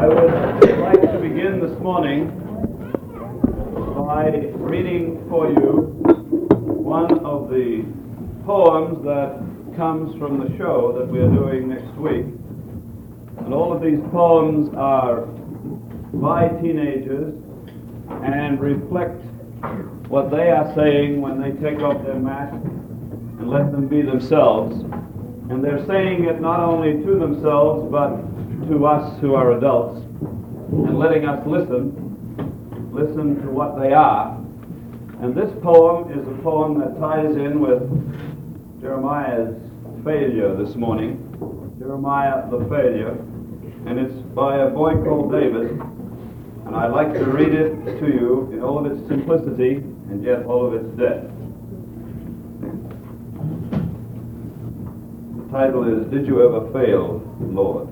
I would like to begin this morning by reading for you one of the poems that comes from the show that we are doing next week. And all of these poems are by teenagers and reflect what they are saying when they take off their mask and let them be themselves. And they're saying it not only to themselves, but to us who are adults, and letting us listen to what they are. And this poem is a poem that ties in with Jeremiah's failure this morning, Jeremiah the Failure, and it's by a boy called David, and I'd like to read it to you in all of its simplicity and yet all of its depth. The title is, Did You Ever Fail, Lord?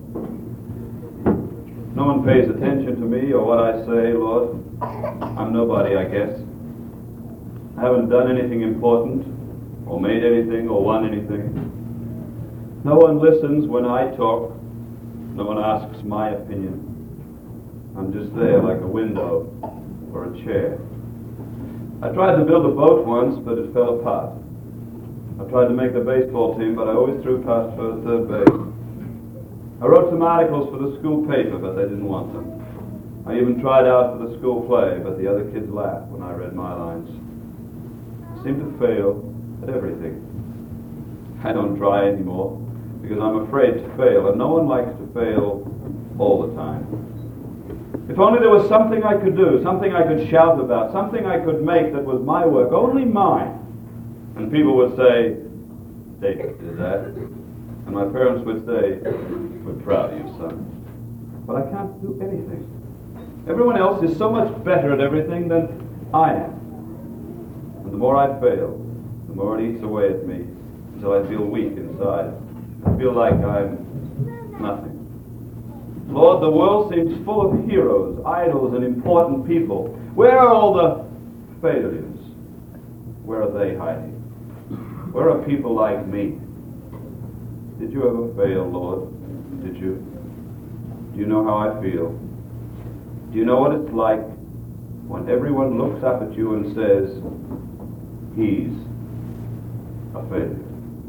No one pays attention to me or what I say, Lord. I'm nobody, I guess. I haven't done anything important, or made anything, or won anything. No one listens when I talk. No one asks my opinion. I'm just there like a window or a chair. I tried to build a boat once, but it fell apart. I tried to make the baseball team, but I always threw past first, third base. I wrote some articles for the school paper, but they didn't want them. I even tried out for the school play, but the other kids laughed when I read my lines. I seem to fail at everything. I don't try anymore, because I'm afraid to fail, and no one likes to fail all the time. If only there was something I could do, something I could shout about, something I could make that was my work, only mine. And people would say, David did that. And my parents would say, we're proud of you, son. But I can't do anything. Everyone else is so much better at everything than I am. And the more I fail, the more it eats away at me until I feel weak inside. I feel like I'm nothing. Lord, the world seems full of heroes, idols, and important people. Where are all the failures? Where are they hiding? Where are people like me? Did you ever fail, Lord? Did you? Do you know how I feel? Do you know what it's like when everyone looks up at you and says, he's a failure?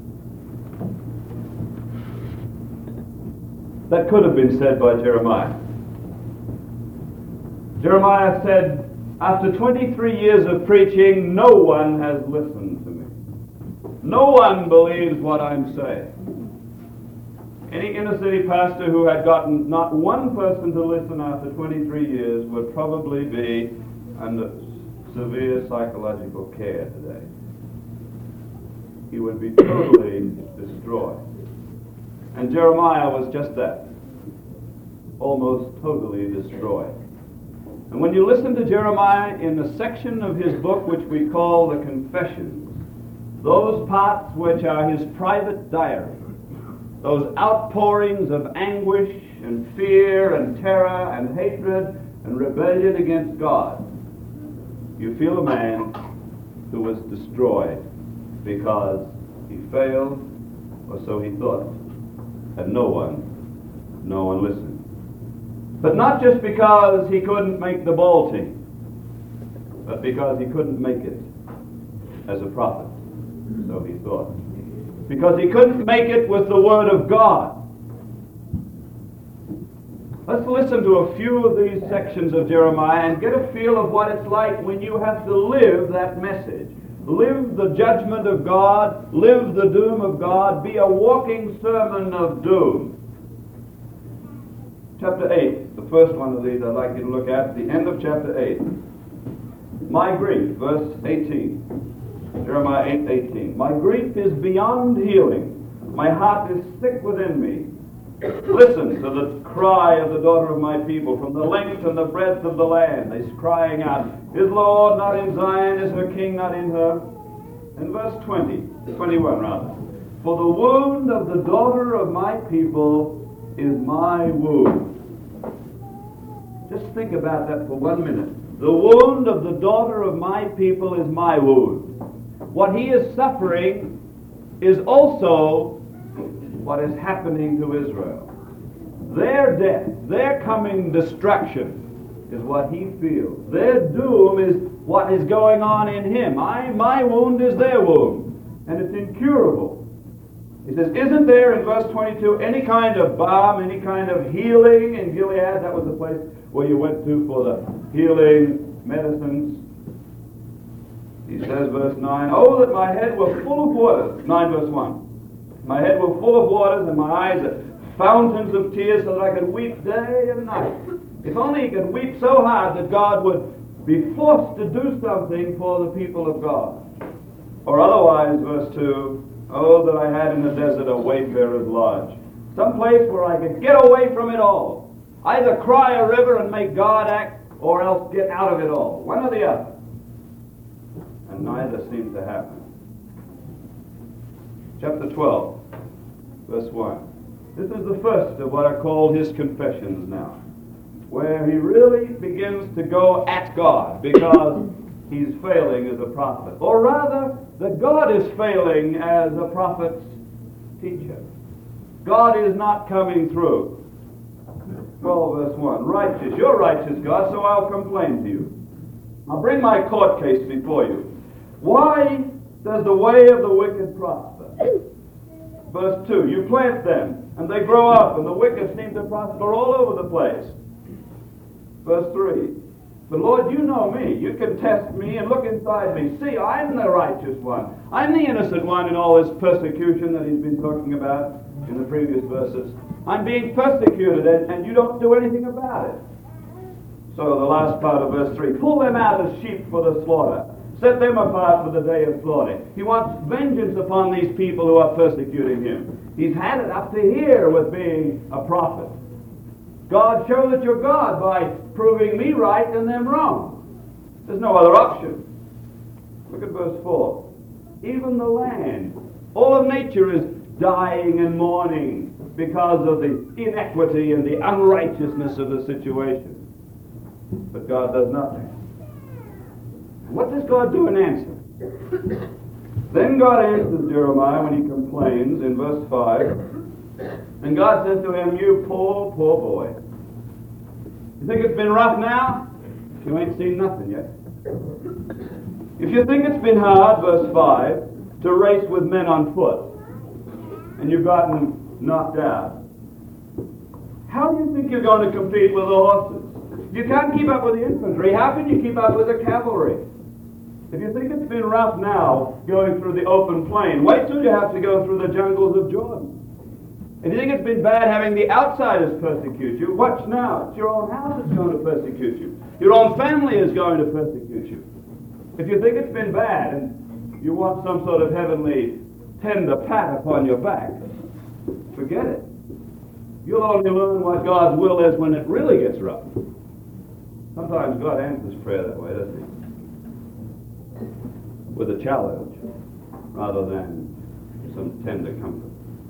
That could have been said by Jeremiah. Jeremiah said, after 23 years of preaching, no one has listened to me. No one believes what I'm saying. Any inner city pastor who had gotten not one person to listen after 23 years would probably be under severe psychological care today. He would be totally destroyed. And Jeremiah was just that, almost totally destroyed. And when you listen to Jeremiah in the section of his book which we call the Confessions, those parts which are his private diary, those outpourings of anguish and fear and terror and hatred and rebellion against God, you feel a man who was destroyed because he failed, or so he thought, and no one listened. But not just because he couldn't make the ball team, but because he couldn't make it as a prophet, so he thought. Because he couldn't make it with the Word of God. Let's listen to a few of these sections of Jeremiah and get a feel of what it's like when you have to live that message. Live the judgment of God, live the doom of God, be a walking sermon of doom. Chapter 8, the first one of these I'd like you to look at the end of chapter 8. My grief, verse 18. Jeremiah 8:18. My grief is beyond healing. My heart is sick within me. Listen to the cry of the daughter of my people from the length and the breadth of the land. They're crying out, is Lord not in Zion? Is her king not in her? And verse 21 rather. For the wound of the daughter of my people is my wound. Just think about that for 1 minute. The wound of the daughter of my people is my wound. What he is suffering is also what is happening to Israel. Their death, their coming destruction is what he feels. Their doom is what is going on in him. My wound is their wound, and it's incurable. He says, isn't there in verse 22 any kind of balm, any kind of healing in Gilead? That was the place where you went to for the healing medicines. He says, verse 9, oh, that my head were full of waters. 9 verse 1. My head were full of waters, and my eyes are fountains of tears, so that I could weep day and night. If only he could weep so hard that God would be forced to do something for the people of God. Or otherwise, verse 2, oh, that I had in the desert a wayfarer's lodge, some place where I could get away from it all. Either cry a river and make God act, or else get out of it all. One or the other. And neither seemed to happen. Chapter 12, verse 1. This is the first of what are called his confessions now, where he really begins to go at God because he's failing as a prophet. Or rather, that God is failing as a prophet's teacher. God is not coming through. 12 verse 1. Righteous, you're righteous, God, so I'll complain to you. I'll bring my court case before you. Why does the way of the wicked prosper? Verse 2. You plant them, and they grow up, and the wicked seem to prosper all over the place. Verse 3. But Lord, you know me. You can test me and look inside me. See, I'm the righteous one. I'm the innocent one in all this persecution that he's been talking about in the previous verses. I'm being persecuted, and you don't do anything about it. So the last part of verse 3. Pull them out as sheep for the slaughter. Set them apart for the day of slaughter. He wants vengeance upon these people who are persecuting him. He's had it up to here with being a prophet. God, show that you're God by proving me right and them wrong. There's no other option. Look at verse 4. Even the land, all of nature is dying and mourning because of the inequity and the unrighteousness of the situation. But God does nothing. What does God do in answer? Then God answers Jeremiah when he complains in verse 5. And God says to him, you poor, poor boy. You think it's been rough now? You ain't seen nothing yet. If you think it's been hard, verse 5, to race with men on foot, and you've gotten knocked out, how do you think you're going to compete with the horses? You can't keep up with the infantry. How can you keep up with the cavalry? If you think it's been rough now going through the open plain, wait till you have to go through the jungles of Jordan. If you think it's been bad having the outsiders persecute you, watch now. It's your own house that's going to persecute you. Your own family is going to persecute you. If you think it's been bad and you want some sort of heavenly tender pat upon your back, forget it. You'll only learn what God's will is when it really gets rough. Sometimes God answers prayer that way, doesn't he? With a challenge rather than some tender comfort.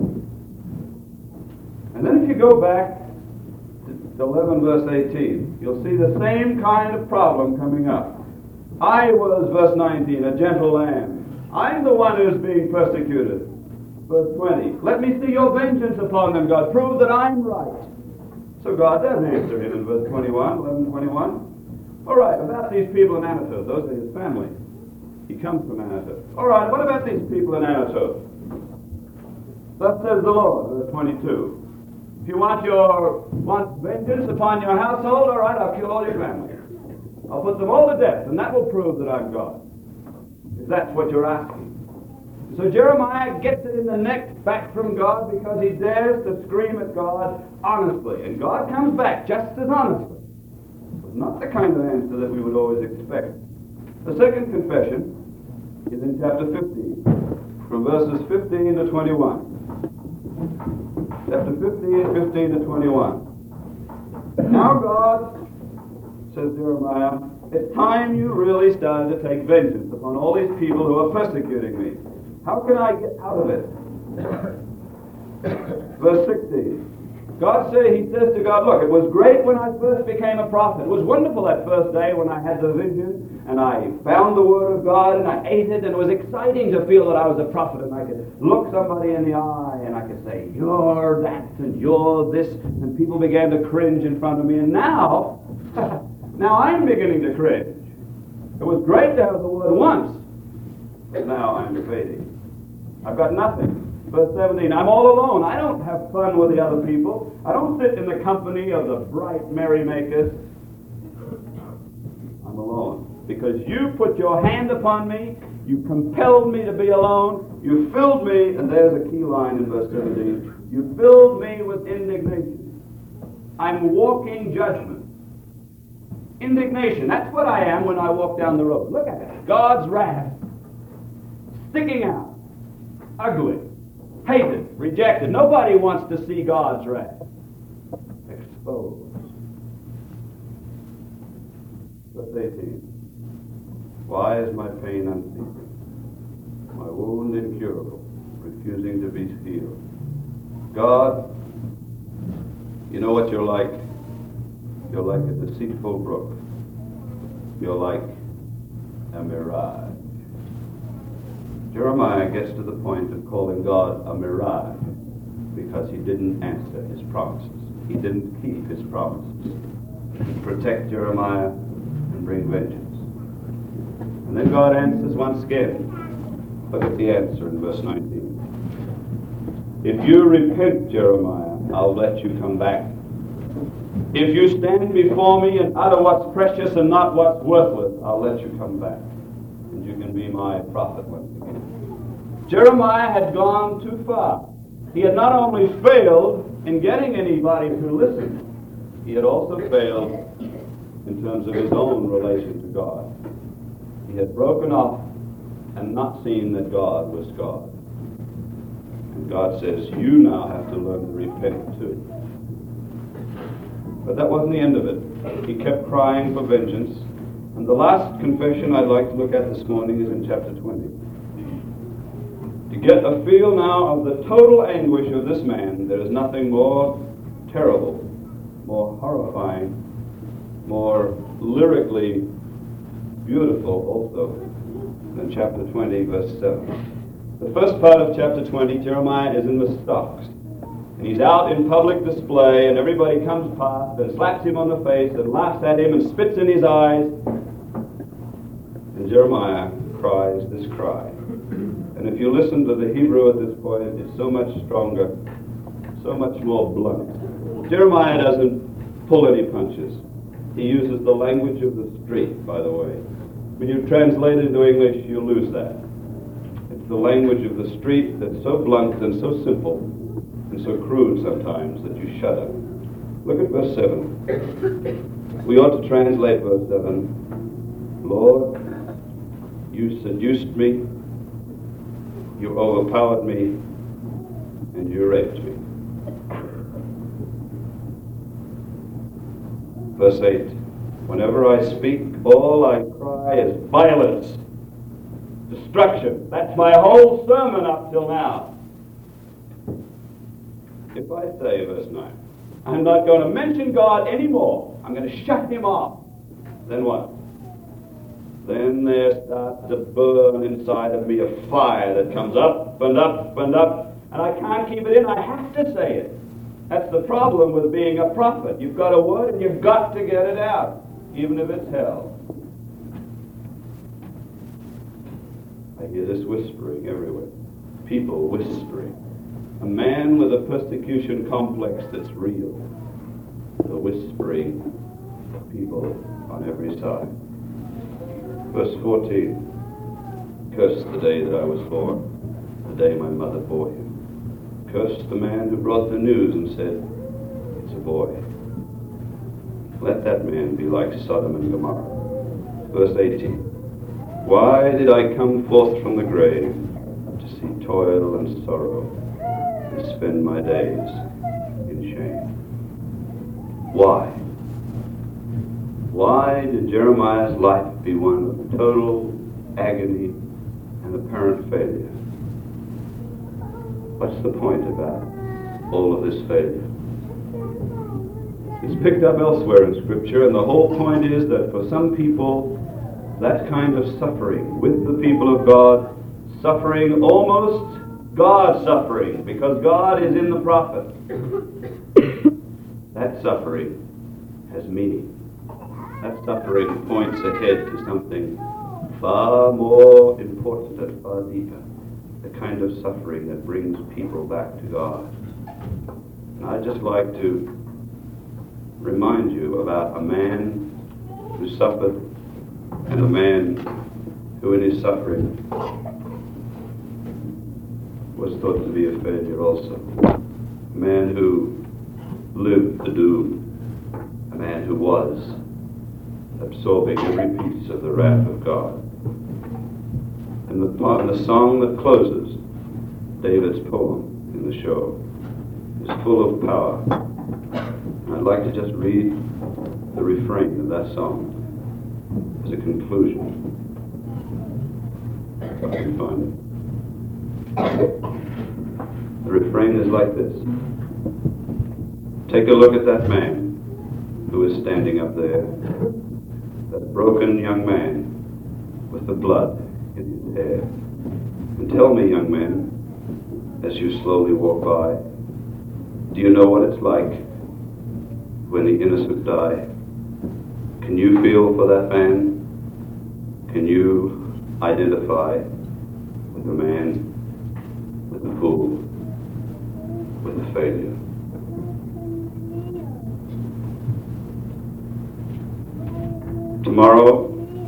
And then if you go back to 11 verse 18, you'll see the same kind of problem coming up. I was, verse 19, a gentle lamb. I'm the one who's being persecuted. Verse 20, let me see your vengeance upon them, God. Prove that I'm right. So God does answer him in verse 21, 11:21. All right, about these people in Anathoth, those are his family. He comes from Anathoth. All right, what about these people in Anathoth? Thus says the Lord, verse 22. If you want vengeance upon your household, all right, I'll kill all your family. I'll put them all to death, and that will prove that I'm God. If that's what you're asking. So Jeremiah gets it in the neck back from God because he dares to scream at God honestly. And God comes back just as honestly. But not the kind of answer that we would always expect. The second confession is in chapter 15, from verses 15 to 21. Chapter 15 to 21. Now God, says Jeremiah, it's time you really started to take vengeance upon all these people who are persecuting me. How can I get out of it? Verse 16. He says to God, look, it was great when I first became a prophet. It was wonderful that first day when I had the vision and I found the Word of God and I ate it, and it was exciting to feel that I was a prophet and I could look somebody in the eye and I could say, you're that and you're this, and people began to cringe in front of me. And now, now I'm beginning to cringe. It was great to have the Word once, but now I'm fading. I've got nothing. Verse 17, I'm all alone. I don't have fun with the other people. I don't sit in the company of the bright merrymakers. I'm alone. Because you put your hand upon me, you compelled me to be alone, you filled me, and there's a key line in verse 17, you filled me with indignation. I'm walking judgment. Indignation, that's what I am when I walk down the road. Look at it. God's wrath. Sticking out. Ugly. Hated, rejected. Nobody wants to see God's wrath exposed. Verse 18. Why is my pain unceasing? My wound incurable, refusing to be healed. God, you know what you're like. You're like a deceitful brook. You're like a mirage. Jeremiah gets to the point of calling God a mirage because he didn't answer his promises. He didn't keep his promises to protect Jeremiah and bring vengeance. And then God answers once again. Look at the answer in verse 19. If you repent, Jeremiah, I'll let you come back. If you stand before me and utter what's precious and not what's worthless, I'll let you come back. And you can be my prophet once again. Jeremiah had gone too far. He had not only failed in getting anybody to listen, he had also failed in terms of his own relation to God. He had broken off and not seen that God was God. And God says, you now have to learn to repent too. But that wasn't the end of it. He kept crying for vengeance. And the last confession I'd like to look at this morning is in chapter 20. To get a feel now of the total anguish of this man, there is nothing more terrible, more horrifying, more lyrically beautiful also than chapter 20, verse 7. The first part of chapter 20, Jeremiah is in the stocks. And he's out in public display, and everybody comes past and slaps him on the face and laughs at him and spits in his eyes. And Jeremiah cries this cry. And if you listen to the Hebrew at this point, it's so much stronger, so much more blunt. Jeremiah doesn't pull any punches. He uses the language of the street, by the way. When you translate it into English, you lose that. It's the language of the street that's so blunt and so simple and so crude sometimes that you shudder. Look at verse 7. We ought to translate verse 7. Lord, you seduced me, you overpowered me, and you raped me. Verse 8. Whenever I speak, all I cry is violence, destruction. That's my whole sermon up till now. If I say, verse 9, I'm not going to mention God anymore, I'm going to shut him off, then what? Then there starts to burn inside of me a fire that comes up and up and up, and I can't keep it in. I have to say it. That's the problem with being a prophet. You've got a word and you've got to get it out, even if it's hell. I hear this whispering everywhere. People whispering. A man with a persecution complex that's real. The whispering people on every side. Verse 14. Curse the day that I was born, the day my mother bore him. Curse the man who brought the news and said, it's a boy. Let that man be like Sodom and Gomorrah. Verse 18. Why did I come forth from the grave to see toil and sorrow and spend my days in shame? Why? Why did Jeremiah's life be one of total agony and apparent failure? What's the point about all of this failure? It's picked up elsewhere in Scripture, and the whole point is that for some people, that kind of suffering with the people of God, suffering almost God suffering, because God is in the prophet, that suffering has meaning. That suffering points ahead to something far more important and far deeper, the kind of suffering that brings people back to God. And I'd just like to remind you about a man who suffered and a man who in his suffering was thought to be a failure also. A man who lived the doom. A man who was absorbing every piece of the wrath of God. And the song that closes David's poem in the show is full of power. And I'd like to just read the refrain of that song as a conclusion. If I can find it. The refrain is like this. Take a look at that man who is standing up there, that broken young man with the blood in his hair. And tell me, young man, as you slowly walk by, do you know what it's like when the innocent die? Can you feel for that man? Can you identify with the man, with the fool, with the failure? Tomorrow,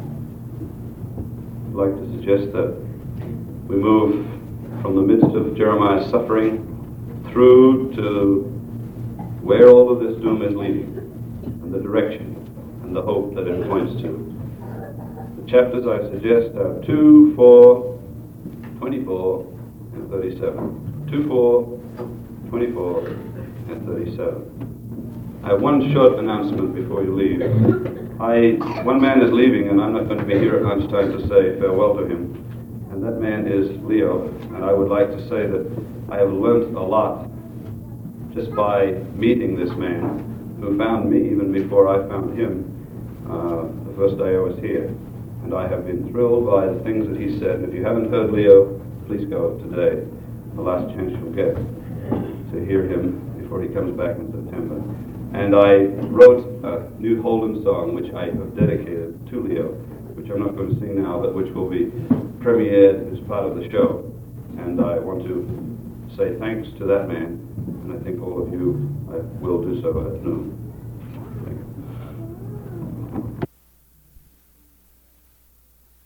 I'd like to suggest that we move from the midst of Jeremiah's suffering through to where all of this doom is leading, and the direction and the hope that it points to. The chapters I suggest are 2, 4, 24, and 37. 2, 4, 24, and 37. I have one short announcement before you leave. One man is leaving, and I'm not going to be here at lunchtime to say farewell to him. And that man is Leo. And I would like to say that I have learned a lot just by meeting this man who found me even before I found him the first day I was here. And I have been thrilled by the things that he said. And if you haven't heard Leo, please go today. The last chance you'll get to hear him before he comes back in September. And I wrote a new Holden song, which I have dedicated to Leo, which I'm not going to sing now, but which will be premiered as part of the show. And I want to say thanks to that man, and I think all of you will do so at noon.